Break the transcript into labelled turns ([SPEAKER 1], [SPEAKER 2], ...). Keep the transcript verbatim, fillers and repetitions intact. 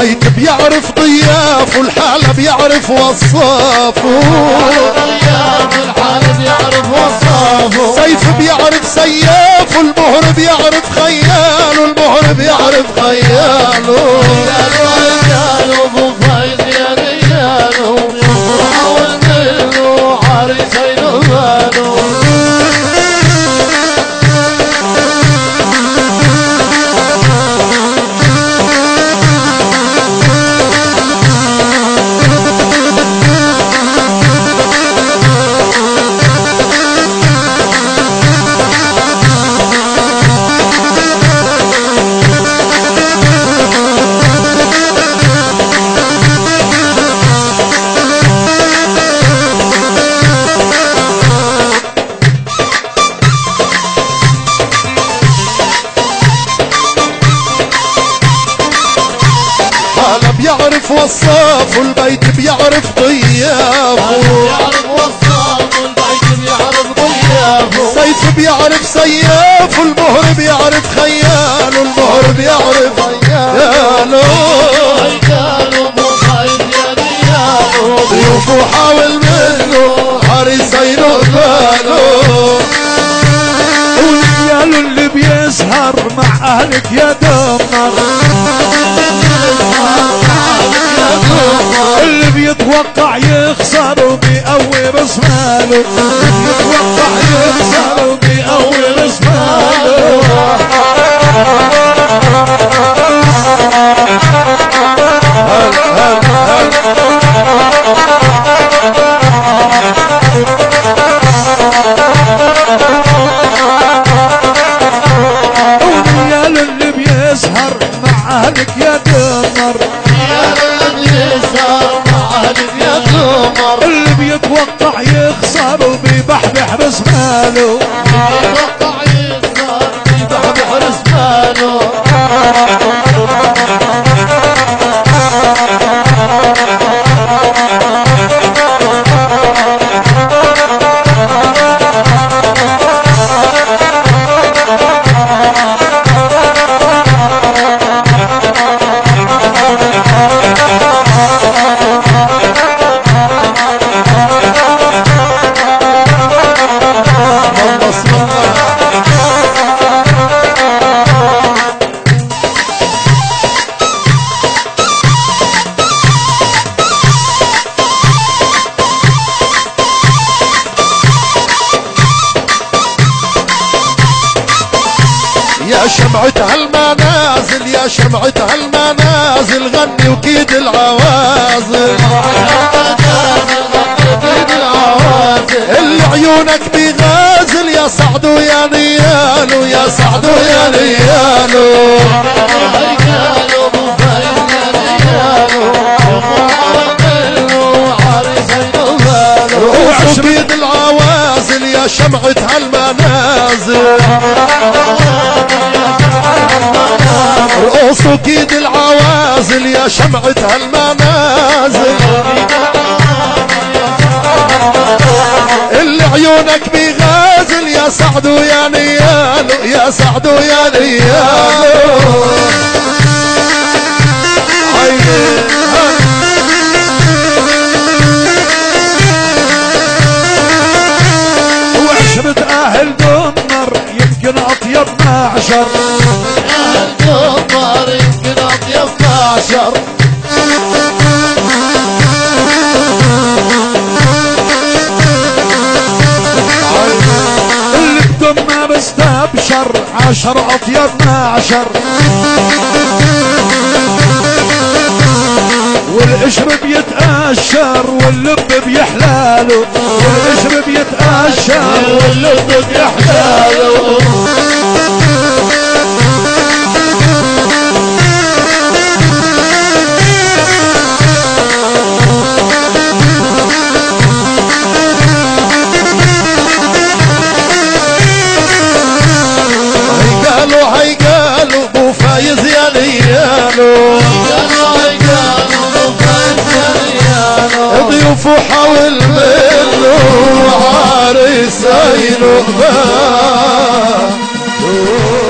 [SPEAKER 1] البيت بيعرف ضياف والحالة بيعرف وصافه،
[SPEAKER 2] الحال بيعرف وصافه،
[SPEAKER 1] سيف بيعرف سياف والمهر بيعرف خيال والمهر بيعرف خياله.
[SPEAKER 2] رجاله ابو فايز يا رجاله وحاول منه عريسين ماله.
[SPEAKER 1] بيعرف وصاف والبيت بيعرف ضيافه،
[SPEAKER 2] بيعرف وصاف والبيت بيعرف ضيافه،
[SPEAKER 1] سيف بيعرف سياف والمهر بيعرف خيال والمهر بيعرف خياله.
[SPEAKER 2] رجاله ابو فايز يا رجاله
[SPEAKER 1] ضيوفه حاول منه عريسين ماله.
[SPEAKER 3] والرجال اللي بيسهر مع اهلك يا دمر، اللي بيتوقع يخسر وبيقوي راس ماله، بيتوقع يخسر وبيقوي راس ماله. والرجال اللي بيسهر مع اهلك يا دمر، اللي بيتوقع يخسر وبيبحبح راس ماله،
[SPEAKER 2] بيتوقع يخسر بيبحبح راس ماله.
[SPEAKER 1] يا شمعة هالمنازل يا شمعة هالمنازل غني وكيد العوازل، اللي عيونك بيغازل يا سعد ويا نيالو يا سعد ويا نيالو.
[SPEAKER 2] رجاله ابو فايز يا رجاله وحاول منه عريسين ماله.
[SPEAKER 1] روح كيد العوازل يا شمعة هالمنازل، رقصوا كيد العوازل يا شمعة هالمنازل، اللي عيونك بيغازل يا سعد ويا نيالو يا سعد ويا نيالو.
[SPEAKER 3] وعشرة اهل دمر يمكن اطيب معشر،
[SPEAKER 2] اهل دمر يمكن اطيب معشر.
[SPEAKER 3] اللي بدمنا بستبشر عشر اطيب معشر، والقشر بيتقشر واللب بيحلاله، والقشر بيتقشر واللب بيحلاله.
[SPEAKER 1] هيقالوا هيقالوا ابو فايز يا نيالو، ضيوفه حاول منه عريسين وغبان.